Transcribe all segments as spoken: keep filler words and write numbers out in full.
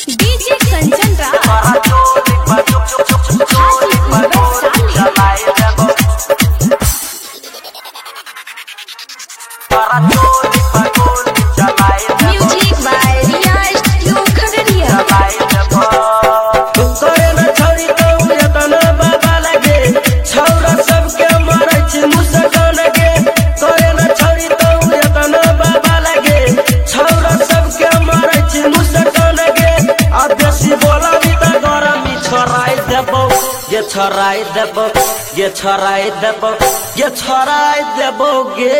DJ Kanchan Raj music by Riyaz to Khagaria. ये छराई देबो ये छराई देबो ये छराई देबोगे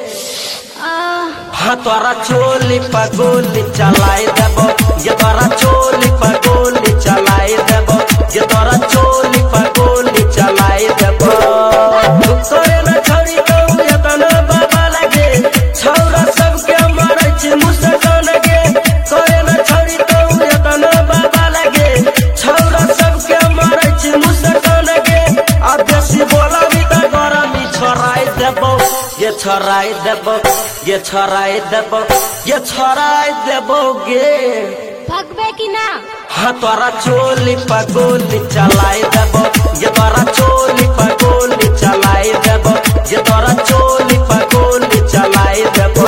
हाँ तोरा चोली पगोली चलाई देबो ये तोरा चोली पगोली चलाई देबो ये तोरा चोली पगोली चलाई देबो तोरे न छोड़ी कहूँ ये तना बाबा लगे छौरा सबके मारै छी मुस्कान गे तोरे न छोड़ी कहूँ ये तना बाबा लगे छौरा सबके मारै छी मुस्कान गे आ बेसी बोलबी त गरमी छोड़ाई देबो ये छोड़ाई देबो ये छोड़ाई देबो ये छोड़ाई देबोगे भगवे की ना हाँ तोरा चोली पगोली चलाई देबो ये तोरा चोली पगोली चलाई देबो ये तोरा चोली पगोली चलाई देबो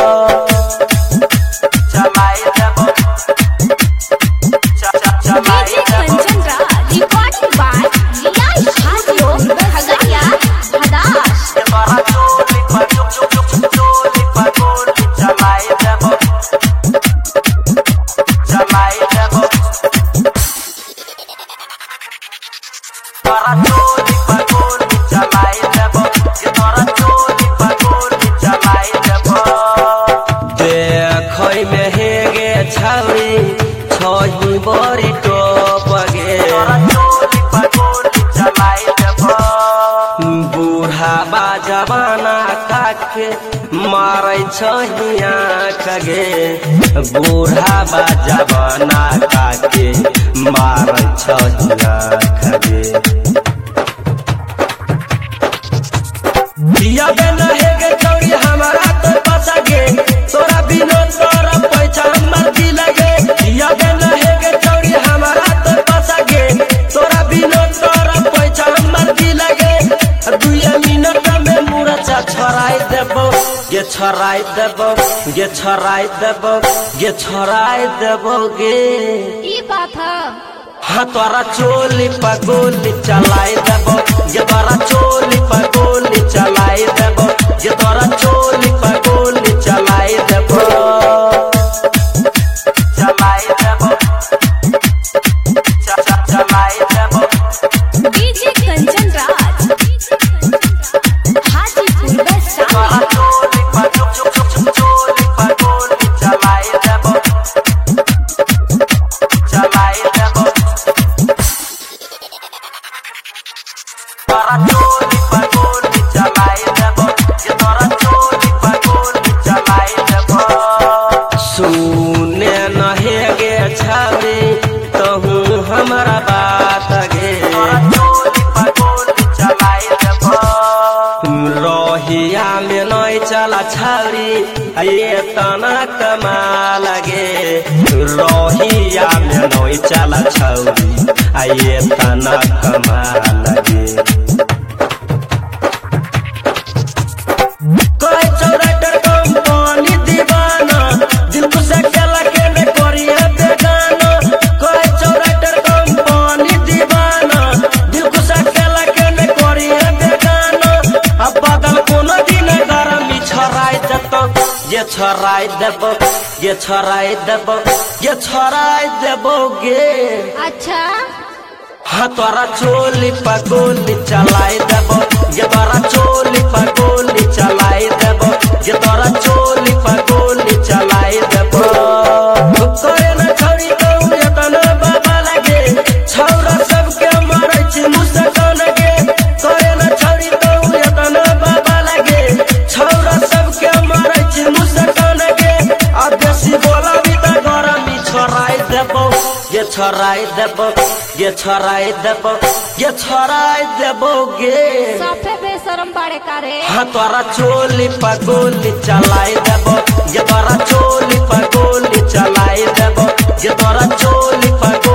चलाई देबो चलाई डीजे देबो कंचन राज रिकॉर्डिंग बाय रियाज हाजियो खगड़िया हदास। ये तोरा चोली पगोली चोली पगोली चलाई देबो चलाई देबो तोरा चोली पगोली चलाई देबो ये तोरा चोली पगोली चलाई देबो देखै में हेगे छौरी छही बड़ी टोप गे तोरा चोली पगोली चलाई देबो बूढ़ा बा जवाना काके मारै छही आँख गे बूढ़ा बा जवाना काके मारै छही आँख गे पिया बेना हेगे चौरी हमारा तो पसा गे तोरा बिनो तोरा पैसा हमर दी लगे पिया बेना हेगे चौरी हमारा तो पसा गे तोरा बिनो तोरा पैसा हमर दी लगे दुए मिनट में मुरचा छराई देबो ये छराई देबो ये छराई देबो ये छराई देबोगे ई बात है हाँ तोरा चोली पगोली चलाई देबो ये तोरा चोली पगोली चलाई देबो ये तोरा चोली पगोली चलाई देबो चलाई देबो चलाई देबो डीजे कंचन राज हाजीपुर तोरा वैशाली। चोली पगोली चोली पगोली चलाई देबो चलाई देबो तोरा चोली पगोली चलाई देबो ये तोरा चोली पगोली चलाई देबो सुने न हेगे छावे तहु हमरा बात गे तोरा चोली पगोली चलाई देबो रोहिया में नई चला छावरी ये तना कमाल गे रोहिया में नई चला छावरी ये तना कमाल गे कोई चौराटर कंपनी दीवाना दिल को से केला के ने करिया बेगाना कोई चौराटर कंपनी दीवाना दिल को से केला के ने करिया बेगाना अब बदल कोनो दिन गरमी छराई देतो ये छराई देबो ये छराई देबो ये छराई देबोगे अच्छा हाँ तोरा चोली पगोली चलाई देबो ये तोरा चोली पगोली चलाई देबो ये तोरा चोली पगोली चलाई देबो तोरे न छोड़ी कहूँ ये तना बाबा लगे छौरा सबके मारै छी मुस्कान गे तोरे न छोड़ी कहूँ ये तना बाबा लगे छौरा सबके मारै छी मुस्कान गे आ बेसी बोलबी त गरमी छोड़ाई देबो ये छराई देबो ये छराई देबो ये छराई देबोगे साफे बेशरम बाड़े कारे हाँ तोरा चोली पगोली चलाई देबो ये तोरा चोली पगोली चलाई देबो जे तोरा चोली पर